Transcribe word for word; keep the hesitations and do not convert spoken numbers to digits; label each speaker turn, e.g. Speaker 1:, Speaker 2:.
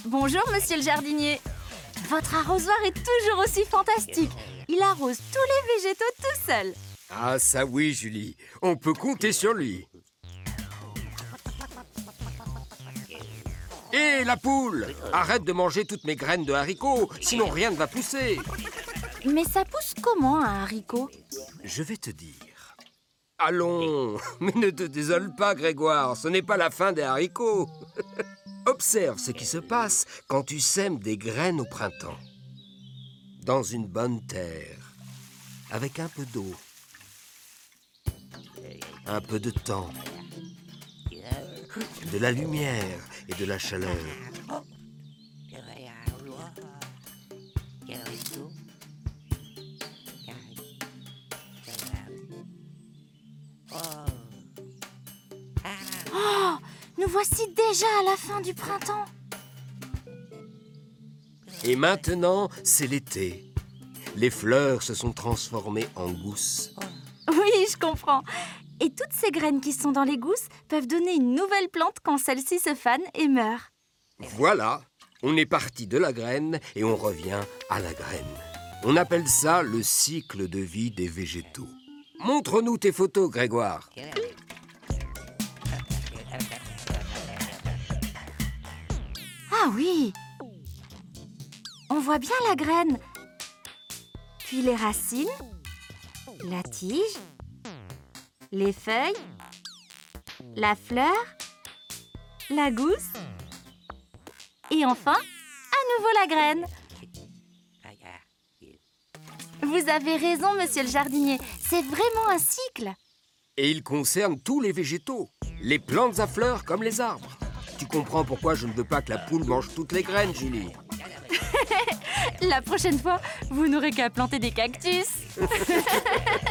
Speaker 1: Bonjour, monsieur le jardinier. Votre arrosoir est toujours aussi fantastique. Il arrose tous les végétaux tout seul.
Speaker 2: Ah, ça oui, Julie. On peut compter sur lui. Hé, la poule! Arrête de manger toutes mes graines de haricots, sinon rien ne va pousser.
Speaker 1: Mais ça pousse comment, un haricot?
Speaker 2: Je vais te dire. Allons, mais ne te désole pas, Grégoire, ce n'est pas la fin des haricots. Observe ce qui se passe quand tu sèmes des graines au printemps. Dans une bonne terre, avec un peu d'eau, un peu de temps, de la lumière et de la chaleur.
Speaker 1: Oh, nous voici déjà à la fin du printemps.
Speaker 2: Et maintenant, c'est l'été. Les fleurs se sont transformées en gousses.
Speaker 1: Oui, je comprends. Et toutes ces graines qui sont dans les gousses peuvent donner une nouvelle plante quand celle-ci se fane et meurt.
Speaker 2: Voilà, on est parti de la graine et on revient à la graine. On appelle ça le cycle de vie des végétaux. Montre-nous tes photos, Grégoire.
Speaker 1: Ah oui! On voit bien la graine. Puis les racines, la tige, les feuilles, la fleur, la gousse et enfin, à nouveau la graine. Vous avez raison, monsieur le jardinier. C'est vraiment un cycle.
Speaker 2: Et il concerne tous les végétaux, les plantes à fleurs comme les arbres. Tu comprends pourquoi je ne veux pas que la poule mange toutes les graines, Julie?
Speaker 1: La prochaine fois, vous n'aurez qu'à planter des cactus.